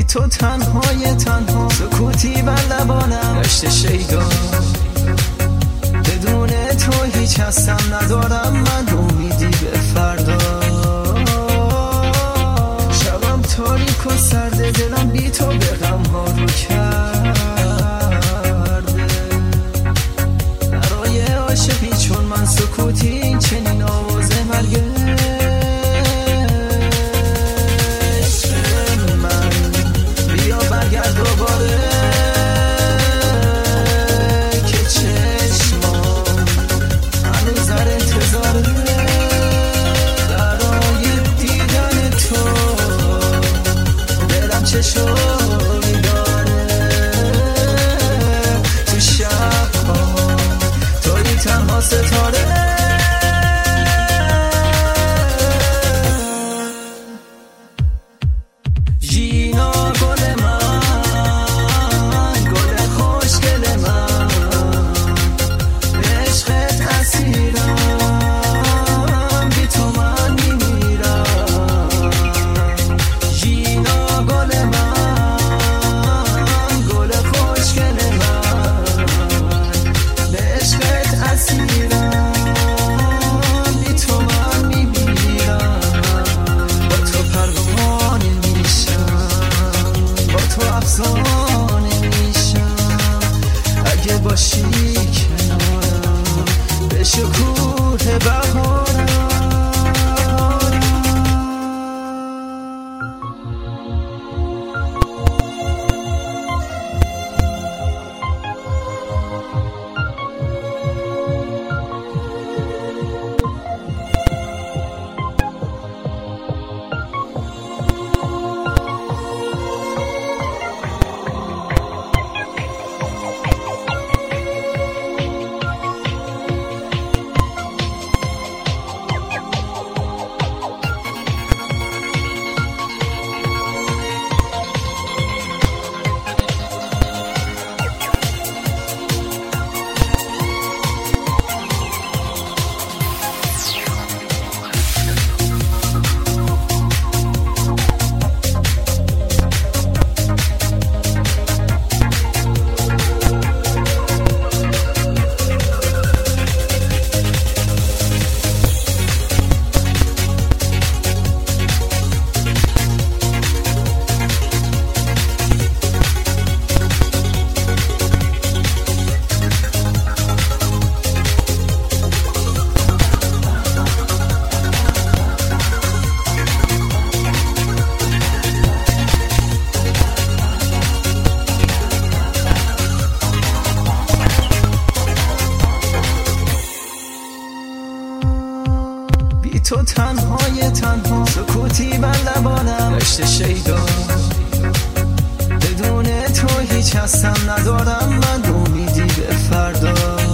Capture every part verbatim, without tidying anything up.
تو تنهای تنها سکوتی بر لبانم دشت شیدا بدون تو هیچ هستم ندارم من امیدی به فردا شبم تاریک و سرده دلم بی تو به غم ها رو کرده برای عاشقی چون من سکوتی این چنین آواز مرگه چشمی داره تو شب ها توی تنها ستاره ژینا گل من گل خوشگل من عشقت اسیرم بی تو من میمیرم ژینا گل من گل خوشگل من به عشقت اسیرم بی تو من میمیرم با تو پروانه میشم با تو افسانه میشم اگه باشی کنارم به شکوه بهارم تو تنهای تنها سکوتی بر لبانم دشت شیدا بدون تو هیچ هستم ندارم من امیدی به فردا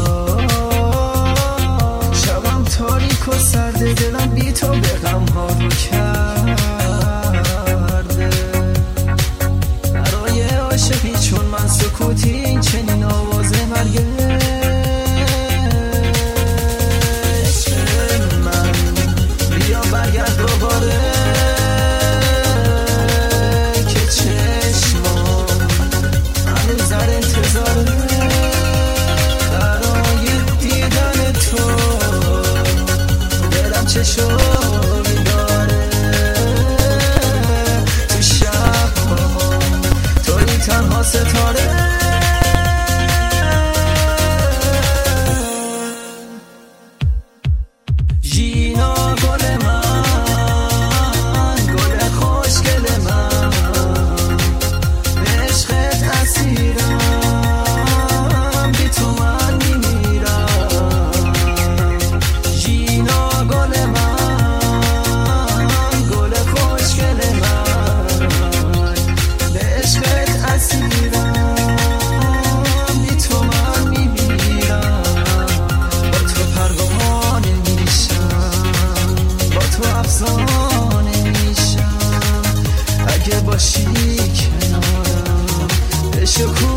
شبم تاریک و سرده دلم بی تو به غم ها رو کرده برای عاشقی چون من سکوتی این چنین آواز مرگه برگرد دوباره که چشمام هنوز در انتظاره برای دیدن تو دلم چشمی داره تو شب ها توی تنها ستاره ژینا گل من باشی کنارم به شکوه